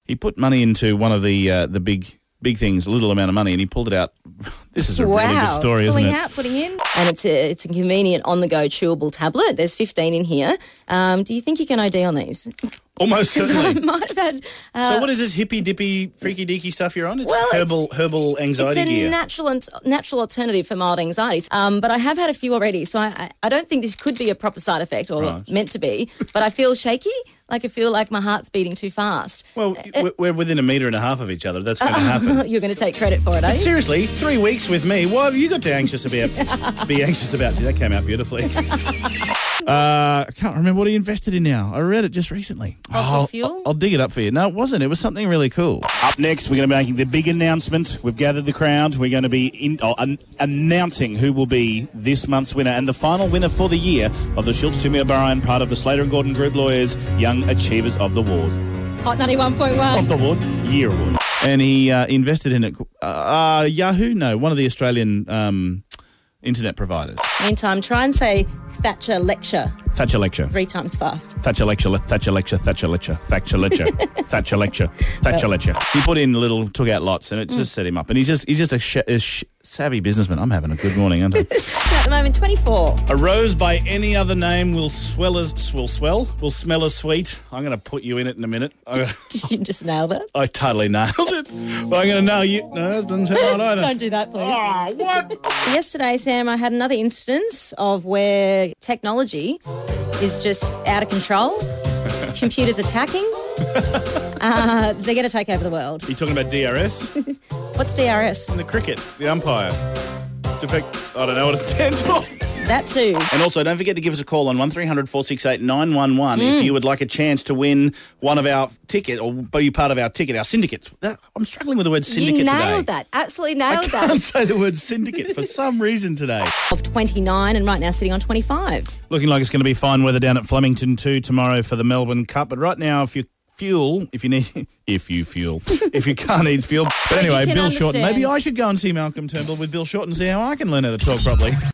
he put money into one of the big things, a little amount of money, and he pulled it out. This is a really good story, isn't it? Pulling in. And it's a convenient on-the-go chewable tablet. There's 15 in here. Do you think you can OD on these? Almost certainly. I might have had... so what is this hippy-dippy, freaky-deaky stuff you're on? It's herbal anxiety gear. It's a natural alternative for mild anxieties. But I have had a few already, so I don't think this could be a proper side effect or meant to be. But I feel shaky, like I feel like my heart's beating too fast. Well, we're within 1.5 meters of each other. That's going to happen. You're going to take credit for it, are you? Seriously, 3 weeks with me. What have you got to be anxious about? That came out beautifully. I can't remember what he invested in now. I read it just recently. Fossil fuel? I'll dig it up for you. No, it wasn't. It was something really cool. Up next, we're going to be making the big announcement. We've gathered the crowd. We're going to be announcing who will be this month's winner and the final winner for the year of the Schultz Toomey O'Brien, part of the Slater and Gordon Group Lawyers Young Achievers of the Ward. Hot 91.1. Of the Ward. Year Award. And he invested in it. Yahoo? No, one of the Australian internet providers. Meantime, try and say Thatcher lecture. Thatcher lecture. 3 times fast. Thatcher lecture, Thatcher lecture, Thatcher lecture, Thatcher lecture, Thatcher lecture, Thatcher lecture. He put in took out lots, and it just set him up. And he's just a savvy businessman. I'm having a good morning, aren't I? So at the moment, 24. A rose by any other name will smell as sweet. I'm going to put you in it in a minute. Did you just nail that? I totally nailed it. But I'm going to nail you. No, that doesn't sound right either. Don't do that, please. Oh, what? Yesterday, Sam, I had another instance of where technology is just out of control. Computers attacking. They're going to take over the world. Are you talking about DRS? What's DRS? In the cricket, the umpire. I don't know what it stands for. That too. And also, don't forget to give us a call on 1300 468 911 if you would like a chance to win one of our tickets or be part of our ticket, our syndicates. I'm struggling with the word syndicate today. You nailed that. Absolutely nailed that. I can't say the word syndicate for some reason today. Of 29 and right now sitting on 25. Looking like it's going to be fine weather down at Flemington too tomorrow for the Melbourne Cup. But right now, if you can't eat fuel. But anyway, Bill Shorten. Maybe I should go and see Malcolm Turnbull with Bill Shorten and see how I can learn how to talk properly.